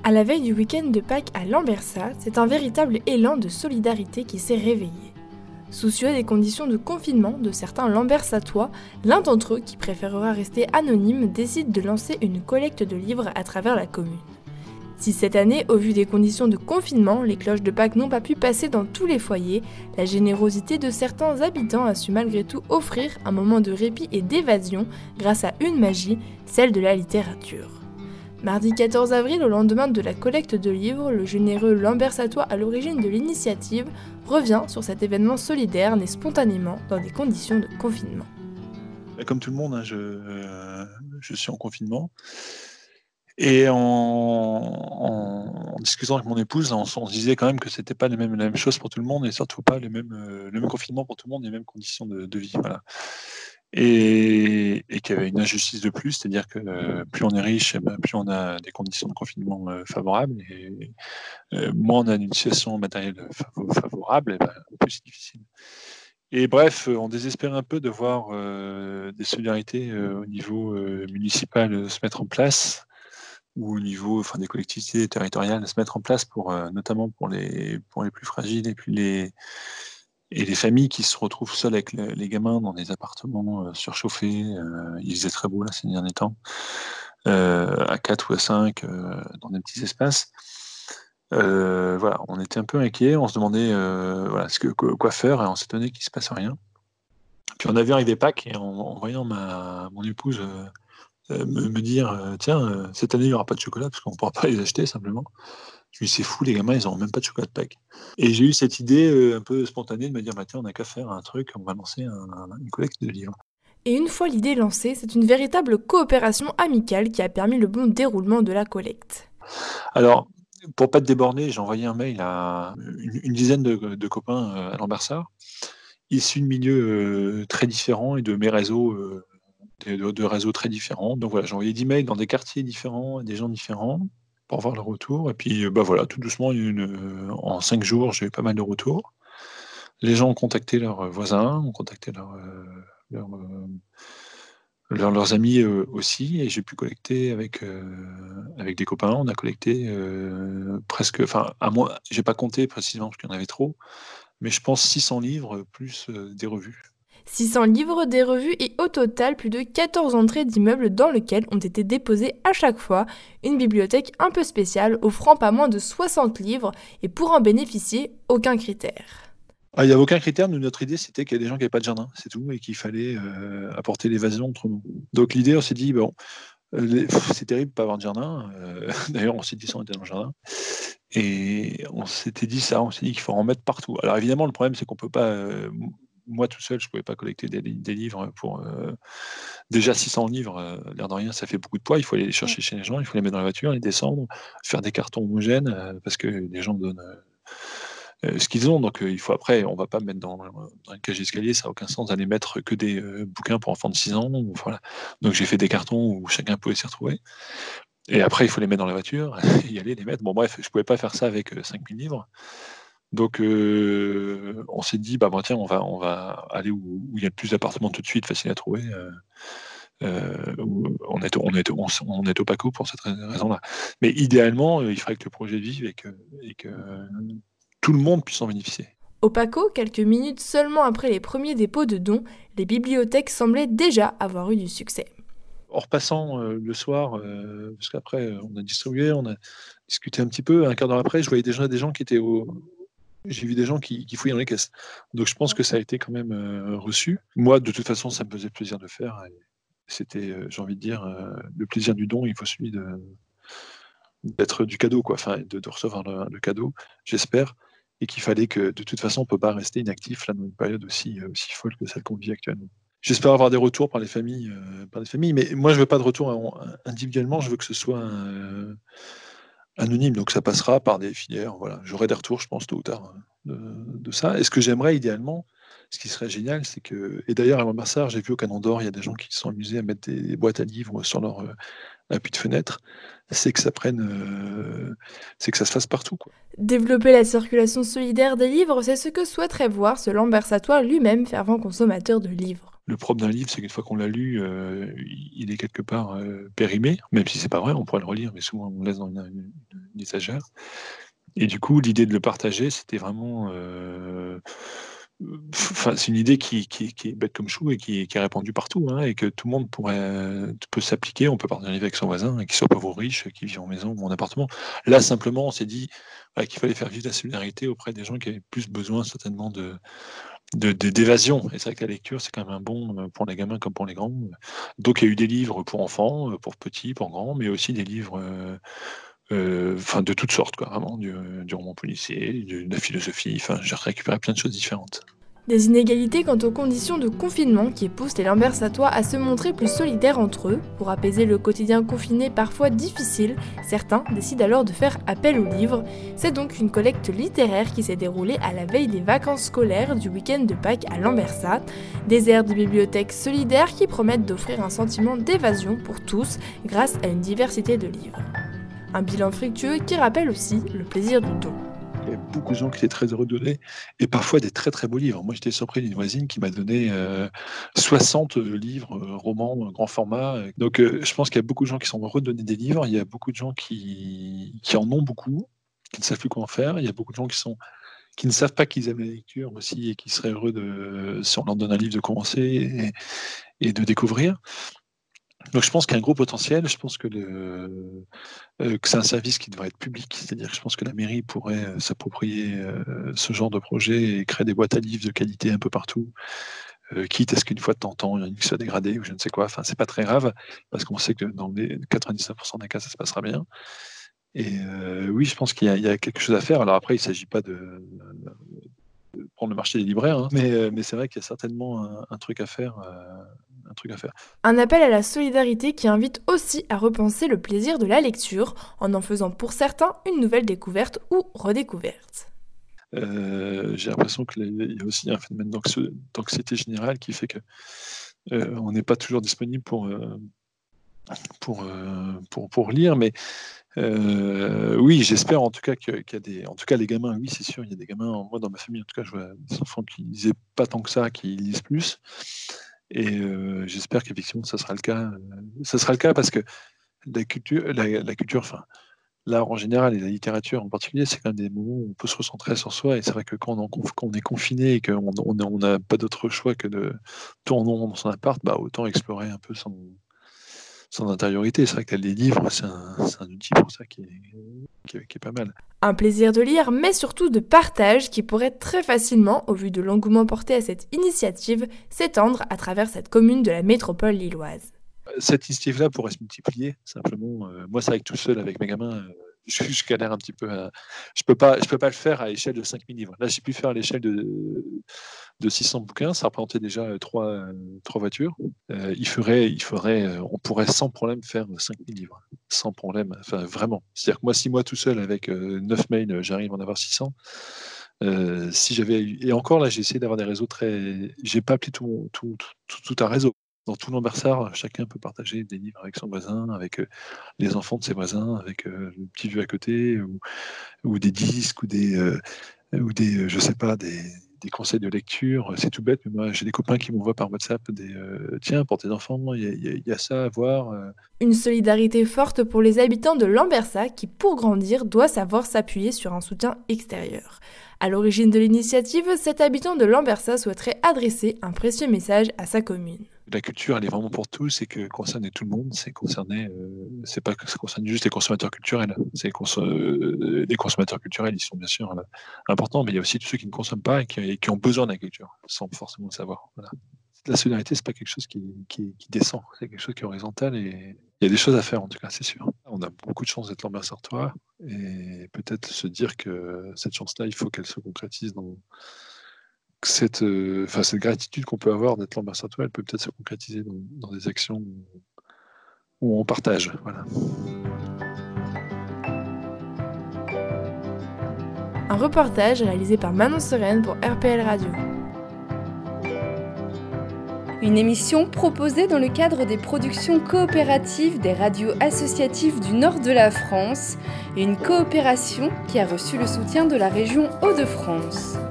À la veille du week-end de Pâques à Lambersart, c'est un véritable élan de solidarité qui s'est réveillé. Soucieux des conditions de confinement de certains Lambersartois, l'un d'entre eux, qui préférera rester anonyme, décide de lancer une collecte de livres à travers la commune. Si cette année, au vu des conditions de confinement, les cloches de Pâques n'ont pas pu passer dans tous les foyers, la générosité de certains habitants a su malgré tout offrir un moment de répit et d'évasion grâce à une magie, celle de la littérature. Mardi 14 avril, au lendemain de la collecte de livres, le généreux Lambersartois à l'origine de l'initiative revient sur cet événement solidaire né spontanément dans des conditions de confinement. Comme tout le monde, je suis en confinement. Et en discutant avec mon épouse, on se disait quand même que c'était pas la même chose pour tout le monde et surtout pas le même confinement pour tout le monde, les mêmes conditions de vie, voilà. Et qu'il y avait une injustice de plus, c'est-à-dire que plus on est riche, plus on a des conditions de confinement favorables et moins on a une situation matérielle favorable, plus c'est difficile. Et bref, on désespère un peu de voir des solidarités au niveau municipal se mettre en place ou au niveau des collectivités territoriales se mettre en place pour notamment pour les plus fragiles et les familles qui se retrouvent seules avec les gamins dans des appartements surchauffés. Il faisait très beau là ces derniers temps, à 4 ou à 5 dans des petits espaces. Voilà, on était un peu inquiets, on se demandait voilà, quoi faire et on s'étonnait qu'il ne se passe rien. Puis on avait arrivé des packs et en voyant mon épouse me dire tiens, cette année il n'y aura pas de chocolat parce qu'on ne pourra pas les acheter simplement. Je me dis c'est fou, les gamins ils n'auront même pas de chocolat de Pâques. Et j'ai eu cette idée un peu spontanée de me dire bah, tiens, on n'a qu'à faire un truc, on va lancer une collecte de livres. Et une fois l'idée lancée, c'est une véritable coopération amicale qui a permis le bon déroulement de la collecte. Alors, pour pas te déborder, j'ai envoyé un mail à une dizaine de copains à Lambersart, issus de milieux très différents et de mes réseaux, de réseaux très différents. Donc voilà, j'ai envoyé 10 mails dans des quartiers différents, à des gens différents, pour voir leur retour. Et puis bah voilà, tout doucement, en 5 jours, j'ai eu pas mal de retours. Les gens ont contacté leurs voisins, ont contacté leurs amis aussi, et j'ai pu collecter avec des copains. On a collecté presque, enfin, à moi, j'ai pas compté précisément parce qu'il y en avait trop, mais je pense 600 livres plus des revues. 600 livres, des revues et au total plus de 14 entrées d'immeubles dans lesquelles ont été déposées à chaque fois une bibliothèque un peu spéciale offrant pas moins de 60 livres et pour en bénéficier, aucun critère. Ah, il n'y avait aucun critère. Nous, notre idée, c'était qu'il y a des gens qui n'avaient pas de jardin, c'est tout, et qu'il fallait apporter l'évasion entre nous. Donc l'idée, on s'est dit, bon, c'est terrible de ne pas avoir de jardin. D'ailleurs, on s'est dit ça, on était dans le jardin. Et on s'était dit ça, on s'est dit qu'il faut en mettre partout. Alors évidemment, le problème, c'est qu'on peut pas, moi tout seul, je ne pouvais pas collecter des livres pour... déjà 600 livres, l'air de rien, ça fait beaucoup de poids. Il faut aller les chercher chez les gens, il faut les mettre dans la voiture, les descendre, faire des cartons homogènes, parce que les gens donnent ce qu'ils ont. Donc il faut après, on ne va pas mettre dans une cage d'escalier, ça n'a aucun sens d'aller mettre que des bouquins pour enfants de 6 ans. Voilà. Donc j'ai fait des cartons où chacun pouvait s'y retrouver. Et après, il faut les mettre dans la voiture, et y aller, les mettre. Bon, bref, je ne pouvais pas faire ça avec 5000 livres. Donc, on s'est dit, bah, tiens, on va aller où il y a le plus d'appartements tout de suite, facile à trouver. On est au Paco pour cette raison-là. Mais idéalement, il faudrait que le projet vive et que tout le monde puisse en bénéficier. Au Paco, quelques minutes seulement après les premiers dépôts de dons, les bibliothèques semblaient déjà avoir eu du succès. En repassant le soir, parce qu'après on a distribué, on a discuté un petit peu, un quart d'heure après, je voyais déjà des gens qui étaient j'ai vu des gens qui fouillaient dans les caisses. Donc je pense que ça a été quand même reçu. Moi, de toute façon, ça me faisait plaisir de le faire. Et c'était, j'ai envie de dire, le plaisir du don, il faut celui d'être du cadeau, quoi. Enfin, de recevoir le cadeau, j'espère. Et qu'il fallait que, de toute façon, on ne peut pas rester inactif là, dans une période aussi folle que celle qu'on vit actuellement. J'espère avoir des retours par les familles, mais moi je veux pas de retour individuellement, je veux que ce soit anonyme, donc ça passera par des filières. Voilà, j'aurai des retours, je pense, tôt ou tard, de ça. Et ce que j'aimerais idéalement, ce qui serait génial, c'est que, et d'ailleurs à Lambersart, j'ai vu au Canon d'Or, il y a des gens qui se sont amusés à mettre des boîtes à livres sur leur appui de fenêtre, c'est que ça c'est que ça se fasse partout, quoi. Développer la circulation solidaire des livres, c'est ce que souhaiterait voir ce Lambersartois lui-même fervent consommateur de livres. le propre d'un livre, c'est qu'une fois qu'on l'a lu, il est quelque part périmé, même si c'est pas vrai, on pourrait le relire, mais souvent on le laisse dans une étagère. Et du coup, l'idée de le partager, c'était vraiment... c'est une idée qui est bête comme chou et qui est répandue partout, hein, et que tout le monde peut s'appliquer. On peut partager un livre avec son voisin, qu'il soit pauvre ou riche, qu'il vit en maison ou en appartement. Là, simplement, on s'est dit qu'il fallait faire vivre la solidarité auprès des gens qui avaient plus besoin, certainement, d'évasion. Et c'est vrai que la lecture, c'est quand même un bon pour les gamins comme pour les grands. Donc, il y a eu des livres pour enfants, pour petits, pour grands, mais aussi des livres... de toutes sortes, quoi, vraiment, du roman policier, de la philosophie, j'ai récupéré plein de choses différentes. Des inégalités quant aux conditions de confinement qui poussent les Lambersatois à se montrer plus solidaires entre eux. Pour apaiser le quotidien confiné parfois difficile, certains décident alors de faire appel aux livres. C'est donc une collecte littéraire qui s'est déroulée à la veille des vacances scolaires du week-end de Pâques à Lambersat. Des aires de bibliothèque solidaires qui promettent d'offrir un sentiment d'évasion pour tous grâce à une diversité de livres. Un bilan fructueux qui rappelle aussi le plaisir du don. Il y a beaucoup de gens qui étaient très heureux de donner, et parfois des très très beaux livres. Moi, j'étais surpris d'une voisine qui m'a donné 60 livres, romans, grand format. Donc, je pense qu'il y a beaucoup de gens qui sont heureux de donner des livres. Il y a beaucoup de gens qui en ont beaucoup, qui ne savent plus quoi en faire. Il y a beaucoup de gens qui ne savent pas qu'ils aiment la lecture aussi et qui seraient heureux si on leur donne un livre, de commencer et de découvrir. Donc je pense qu'il y a un gros potentiel, je pense que c'est un service qui devrait être public, c'est-à-dire que je pense que la mairie pourrait s'approprier ce genre de projet et créer des boîtes à livres de qualité un peu partout, quitte à ce qu'une fois de temps en temps, il y en ait qui soit dégradé ou je ne sais quoi. C'est pas très grave, parce qu'on sait que dans les 99% des cas, ça se passera bien. Et oui, je pense qu'il y a quelque chose à faire. Alors après, il ne s'agit pas de prendre le marché des libraires, hein, mais c'est vrai qu'il y a certainement un truc à faire. Un appel à la solidarité qui invite aussi à repenser le plaisir de la lecture, en faisant pour certains une nouvelle découverte ou redécouverte. J'ai l'impression qu'il y a aussi un phénomène d'anxiété générale qui fait que on n'est pas toujours disponible pour lire, mais oui, j'espère en tout cas qu'il y a des... En tout cas, les gamins, oui, c'est sûr, il y a des gamins, moi dans ma famille, en tout cas, je vois des enfants qui lisaient pas tant que ça, qui lisent plus. Et j'espère qu'effectivement, ça sera le cas. Ça sera le cas parce que la culture, enfin, l'art en général et la littérature en particulier, c'est quand même des moments où on peut se recentrer sur soi. Et c'est vrai que quand on est confiné et qu'on n'a pas d'autre choix que de tourner dans son appart, autant explorer un peu son intériorité. C'est vrai que les livres, c'est un outil pour ça qui est pas mal. Un plaisir de lire, mais surtout de partage qui pourrait très facilement, au vu de l'engouement porté à cette initiative, s'étendre à travers cette commune de la métropole lilloise. Cette initiative-là pourrait se multiplier, simplement. Moi, c'est vrai que tout seul, avec mes gamins, je galère un petit peu. Je peux pas le faire à l'échelle de 5000 livres. Là, j'ai pu le faire à l'échelle de 600 bouquins. Ça représentait déjà 3 voitures. On pourrait sans problème faire 5000 livres. Sans problème. Enfin, vraiment. C'est-à-dire que moi, si moi tout seul, avec 9 mails, j'arrive à en avoir 600. Si j'avais... Et encore, là, j'ai essayé d'avoir des réseaux très... J'ai pas appelé tout un réseau. Dans tout Lambersart, chacun peut partager des livres avec son voisin, avec les enfants de ses voisins, avec le petit vieux à côté, ou des disques, ou des je sais pas, des conseils de lecture. C'est tout bête, mais moi j'ai des copains qui m'envoient par WhatsApp tiens, pour tes enfants, il y a ça à voir. Une solidarité forte pour les habitants de Lambersat qui, pour grandir, doit savoir s'appuyer sur un soutien extérieur. À l'origine de l'initiative, cet habitant de Lambersat souhaiterait adresser un précieux message à sa commune. La culture, elle est vraiment pour tous, et que concerne tout le monde. C'est pas que ça concerne juste les consommateurs culturels. Les consommateurs culturels, ils sont bien sûr importants, mais il y a aussi tous ceux qui ne consomment pas et qui ont besoin de la culture, sans forcément le savoir. Voilà. La solidarité, c'est pas quelque chose qui descend, c'est quelque chose qui est horizontal, et il y a des choses à faire, en tout cas, c'est sûr. On a beaucoup de chance d'être Lambersartois, et peut-être se dire que cette chance-là, il faut qu'elle se concrétise dans cette gratitude qu'on peut avoir d'être Lambersartois, elle peut peut-être se concrétiser dans des actions où on partage. Voilà. Un reportage réalisé par Manon Sereine pour RPL Radio. Une émission proposée dans le cadre des productions coopératives des radios associatives du nord de la France et une coopération qui a reçu le soutien de la région Hauts-de-France.